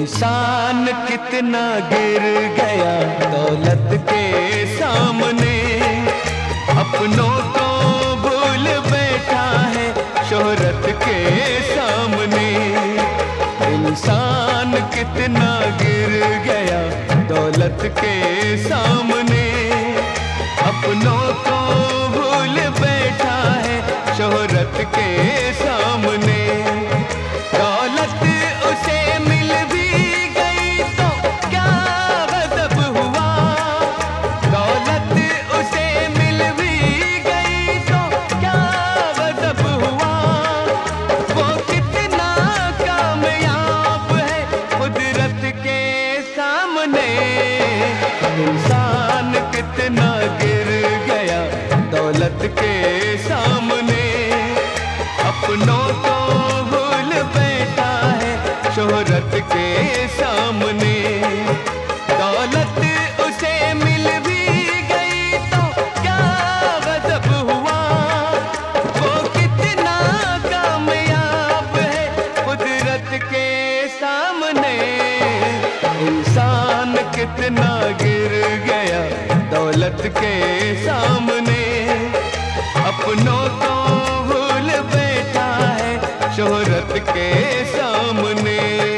इंसान कितना गिर गया दौलत के सामने, अपनों को भूल बैठा है शोहरत के सामने। इंसान कितना गिर गया दौलत के सामने, अपनों को भूल बैठा है शोहरत के सामने। दौलत उसे मिल भी गई तो क्या गजब हुआ, दौलत उसे मिल भी गई तो क्या गजब हुआ। वो कितना कामयाब है कुदरत के सामने। इंसान कितना गिर गया दौलत के सामने, अपनों को भूल बैठा है शोहरत के सामने। दौलत उसे मिल भी गई तो क्या गजब हुआ, वो कितना कामयाब है कुदरत के सामने। इंसान कितना गिर गया दौलत के सामने, अपनों को भूल बैठा है शोहरत के सामने।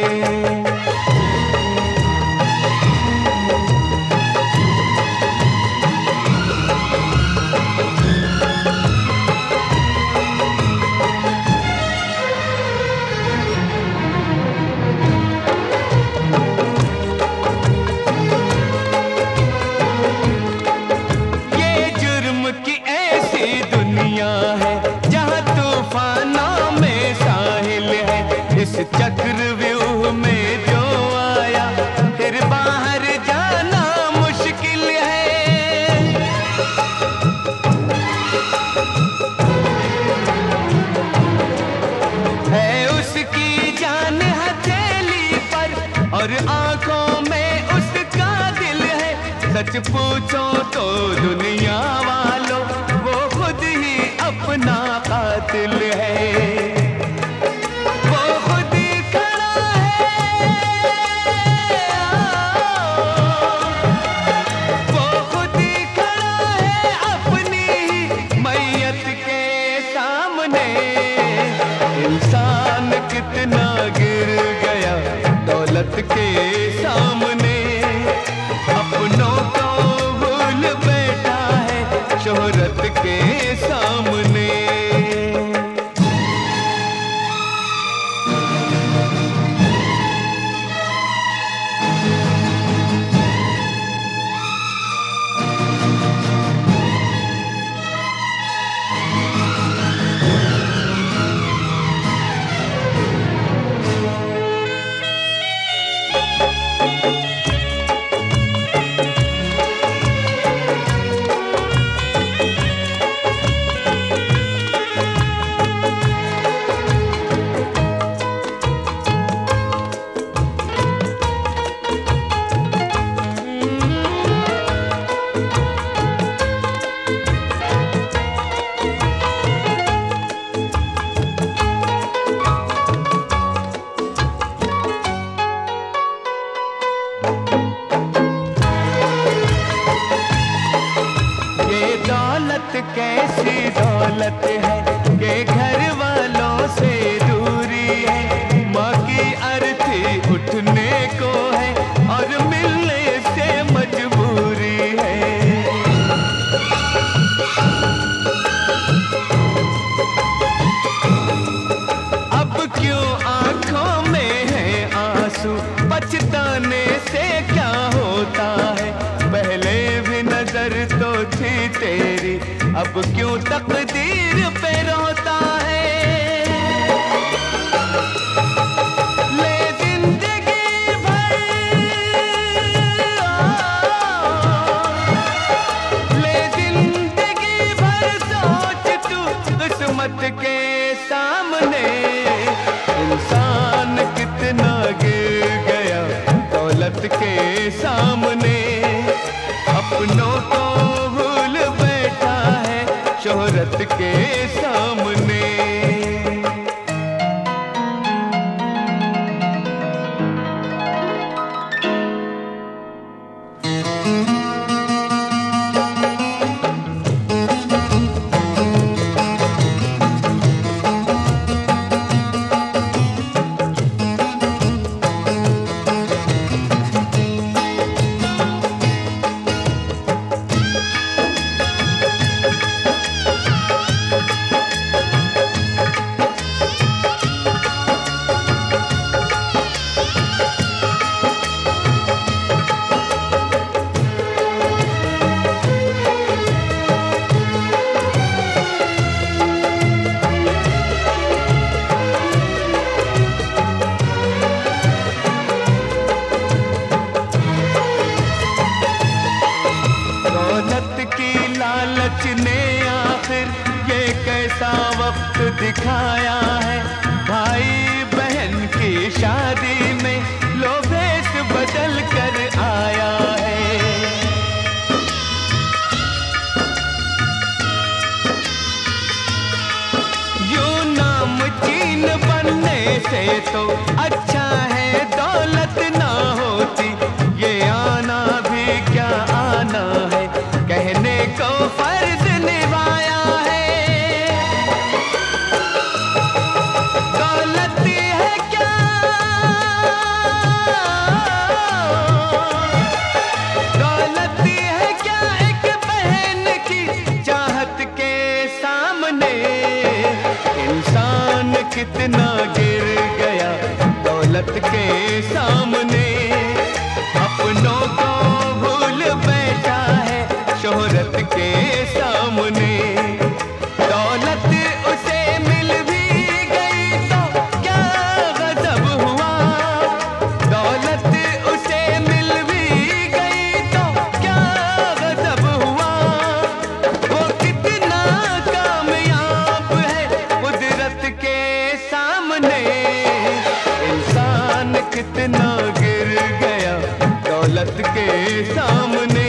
ये जुर्म की ऐसी दुनिया है जहाँ तूफानों में साहिल है। इस चक्रव्यूह में जो आया फिर बाहर जाना मुश्किल है। उसकी जान हथेली पर और आंखों में उसका दिल है। सच पूछो तो दुनिया वालों वो खुद ही अपना कातिल है। वो खुद ही खड़ा वो खुद ही खड़ा है अपनी ही मैयत के सामने। इंसान कितना गिर गया दौलत के सामने, अपनों को भूल बैठा है शोहरत के सामने। दौलत कैसी दौलत है कि घर वालों से दूरी है। माँ की अर्थी उठने को है और मिलने से मजबूरी है। अब क्यों आंखों में है आंसू, पछताने से क्या होता है। पहले भी नजर तो थी तेरी, अब क्यों तकदीर पे रोता है। ले जिंदगी भर, ले जिंदगी भर सोच तू किस्मत के सामने। इंसान कितना गिर गया दौलत के सामने, अपनों को भूल बैठा है शोहरत के सामने। से तो अच्छा है दौलत ना होती, ये आना भी क्या आना है, कहने को फर्ज निभाया है। दौलत है क्या, दौलत है क्या एक बहन की चाहत के सामने, इंसान कितना गिर गया दौलत के सामने, अपनों को भूल बैठा है शोहरत के सामने। दौलत उसे मिल भी गई तो क्या गजब हुआ, दौलत उसे मिल भी गई तो क्या गजब हुआ, वो कितना कामयाब है कुदरत के सामने, इंसान कितना गिर गया दौलत के सामने,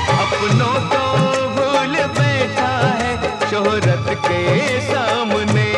अपनों को भूल बैठा है शोहरत के सामने।